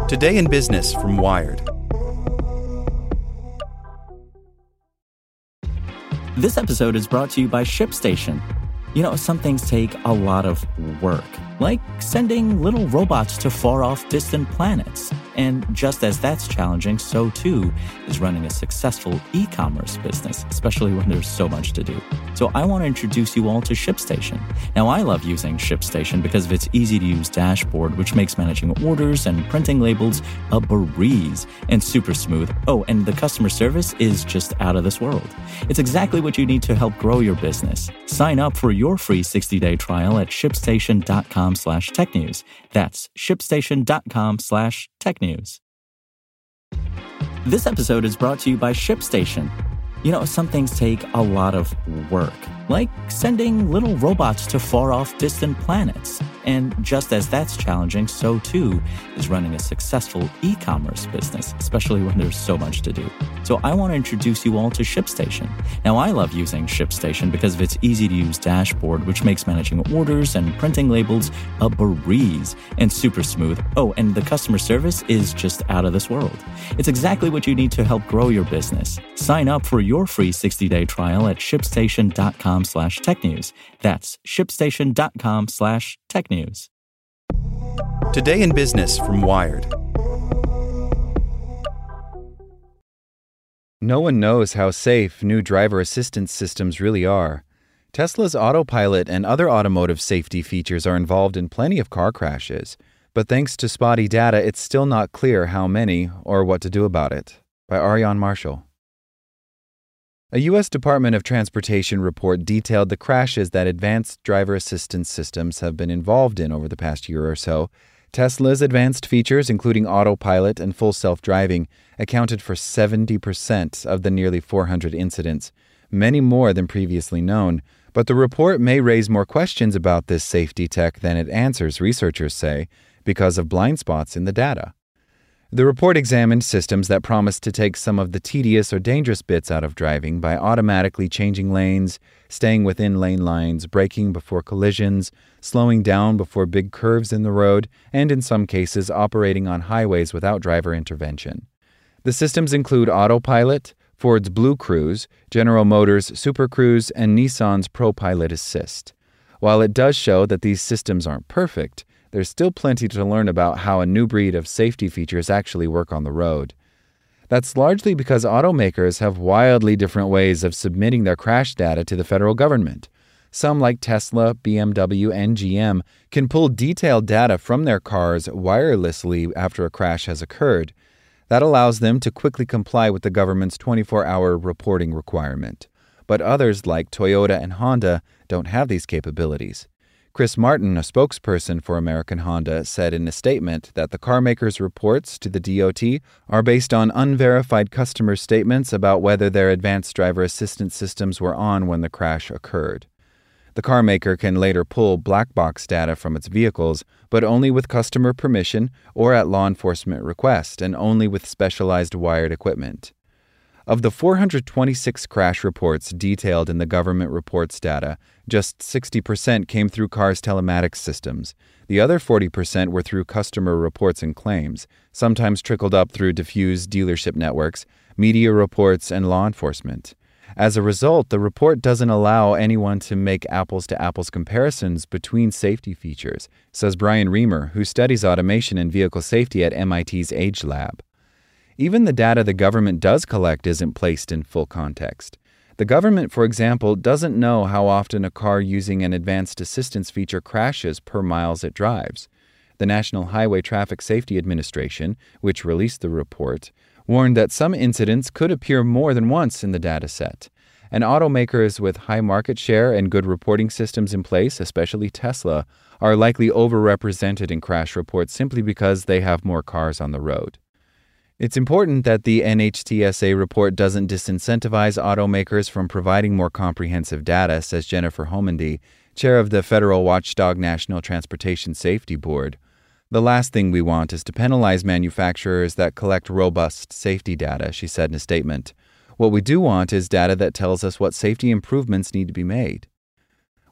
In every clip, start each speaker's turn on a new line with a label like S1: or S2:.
S1: Today in Business from Wired.
S2: This episode is brought to you by ShipStation. You know, some things take a lot of work, like sending little robots to far-off distant planets. And just as that's challenging, so too is running a successful e-commerce business, especially when there's so much to do. So I want to introduce you all to ShipStation. Now, I love using ShipStation because of its easy-to-use dashboard, which makes managing orders and printing labels a breeze and super smooth. Oh, and the customer service is just out of this world. It's exactly what you need to help grow your business. Sign up for your free 60-day trial at shipstation.com/technews. That's shipstation.com/technews. This episode is brought to you by ShipStation. You know, some things take a lot of work, like sending little robots to far-off distant planets. And just as that's challenging, so too is running a successful e-commerce business, especially when there's so much to do. So I want to introduce you all to ShipStation. Now, I love using ShipStation because of its easy-to-use dashboard, which makes managing orders and printing labels a breeze and super smooth. Oh, and the customer service is just out of this world. It's exactly what you need to help grow your business. Sign up for your free 60-day trial at shipstation.com/technews. That's shipstation.com/technews.
S1: Today in Business from Wired.
S3: No one knows how safe new driver assistance systems really are. Tesla's autopilot and other automotive safety features are involved in plenty of car crashes, but thanks to spotty data, it's still not clear how many or what to do about it. By Ariane Marshall. A U.S. Department of Transportation report detailed the crashes that advanced driver assistance systems have been involved in over the past year or so. Tesla's advanced features, including autopilot and full self-driving, accounted for 70% of the nearly 400 incidents, many more than previously known. But the report may raise more questions about this safety tech than it answers, researchers say, because of blind spots in the data. The report examined systems that promised to take some of the tedious or dangerous bits out of driving by automatically changing lanes, staying within lane lines, braking before collisions, slowing down before big curves in the road, and in some cases operating on highways without driver intervention. The systems include Autopilot, Ford's Blue Cruise, General Motors' Super Cruise, and Nissan's ProPilot Assist. While it does show that these systems aren't perfect, there's still plenty to learn about how a new breed of safety features actually work on the road. That's largely because automakers have wildly different ways of submitting their crash data to the federal government. Some, like Tesla, BMW, and GM, can pull detailed data from their cars wirelessly after a crash has occurred. That allows them to quickly comply with the government's 24-hour reporting requirement. But others, like Toyota and Honda, don't have these capabilities. Chris Martin, a spokesperson for American Honda, said in a statement that the carmaker's reports to the DOT are based on unverified customer statements about whether their advanced driver assistance systems were on when the crash occurred. The carmaker can later pull black box data from its vehicles, but only with customer permission or at law enforcement request, and only with specialized wired equipment. Of the 426 crash reports detailed in the government reports data, just 60% came through cars' telematics systems. The other 40% were through customer reports and claims, sometimes trickled up through diffused dealership networks, media reports, and law enforcement. As a result, the report doesn't allow anyone to make apples-to-apples comparisons between safety features, says Brian Reamer, who studies automation and vehicle safety at MIT's Age Lab. Even the data the government does collect isn't placed in full context. The government, for example, doesn't know how often a car using an advanced assistance feature crashes per miles it drives. The National Highway Traffic Safety Administration, which released the report, warned that some incidents could appear more than once in the data set. And automakers with high market share and good reporting systems in place, especially Tesla, are likely overrepresented in crash reports simply because they have more cars on the road. It's important that the NHTSA report doesn't disincentivize automakers from providing more comprehensive data, says Jennifer Homendy, chair of the federal watchdog National Transportation Safety Board. The last thing we want is to penalize manufacturers that collect robust safety data, she said in a statement. What we do want is data that tells us what safety improvements need to be made.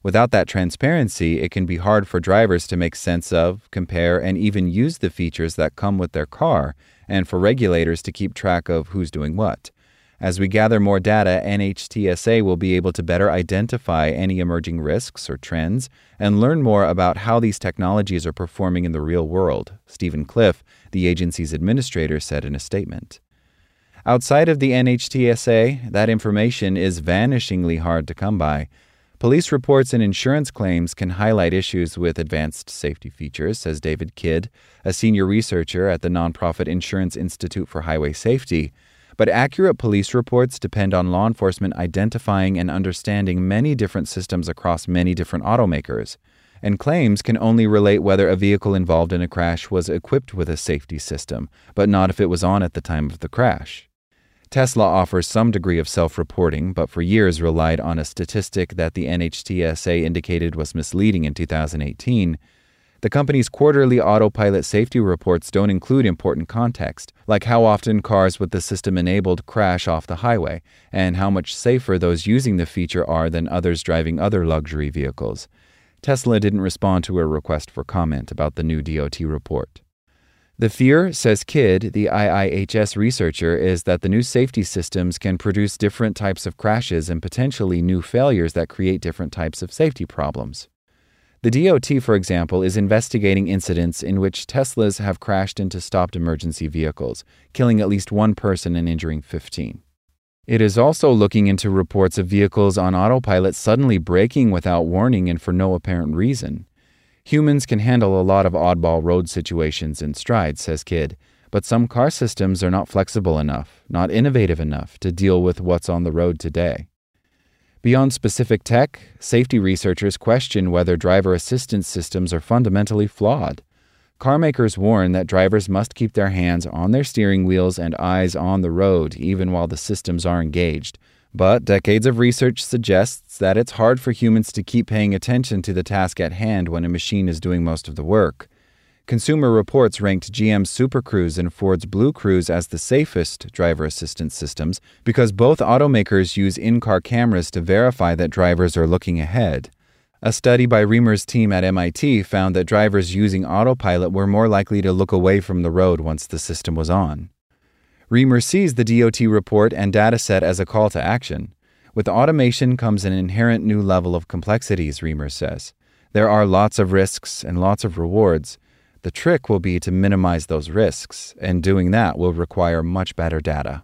S3: Without that transparency, it can be hard for drivers to make sense of, compare, and even use the features that come with their car, and for regulators to keep track of who's doing what. As we gather more data, NHTSA will be able to better identify any emerging risks or trends and learn more about how these technologies are performing in the real world, Stephen Cliff, the agency's administrator, said in a statement. Outside of the NHTSA, that information is vanishingly hard to come by. Police reports and insurance claims can highlight issues with advanced safety features, says David Kidd, a senior researcher at the nonprofit Insurance Institute for Highway Safety. But accurate police reports depend on law enforcement identifying and understanding many different systems across many different automakers. And claims can only relate whether a vehicle involved in a crash was equipped with a safety system, but not if it was on at the time of the crash. Tesla offers some degree of self-reporting, but for years relied on a statistic that the NHTSA indicated was misleading in 2018. The company's quarterly autopilot safety reports don't include important context, like how often cars with the system enabled crash off the highway, and how much safer those using the feature are than others driving other luxury vehicles. Tesla didn't respond to a request for comment about the new DOT report. The fear, says Kidd, the IIHS researcher, is that the new safety systems can produce different types of crashes and potentially new failures that create different types of safety problems. The DOT, for example, is investigating incidents in which Teslas have crashed into stopped emergency vehicles, killing at least one person and injuring 15. It is also looking into reports of vehicles on autopilot suddenly braking without warning and for no apparent reason. Humans can handle a lot of oddball road situations in stride, says Kidd, but some car systems are not flexible enough, not innovative enough to deal with what's on the road today. Beyond specific tech, safety researchers question whether driver assistance systems are fundamentally flawed. Car makers warn that drivers must keep their hands on their steering wheels and eyes on the road even while the systems are engaged. But decades of research suggests that it's hard for humans to keep paying attention to the task at hand when a machine is doing most of the work. Consumer Reports ranked GM's Super Cruise and Ford's Blue Cruise as the safest driver assistance systems because both automakers use in-car cameras to verify that drivers are looking ahead. A study by Reamer's team at MIT found that drivers using autopilot were more likely to look away from the road once the system was on. Reamer sees the DOT report and dataset as a call to action. With automation comes an inherent new level of complexities, Reamer says. There are lots of risks and lots of rewards. The trick will be to minimize those risks, and doing that will require much better data.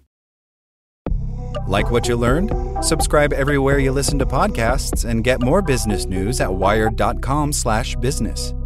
S1: Like what you learned? Subscribe everywhere you listen to podcasts and get more business news at wired.com/business.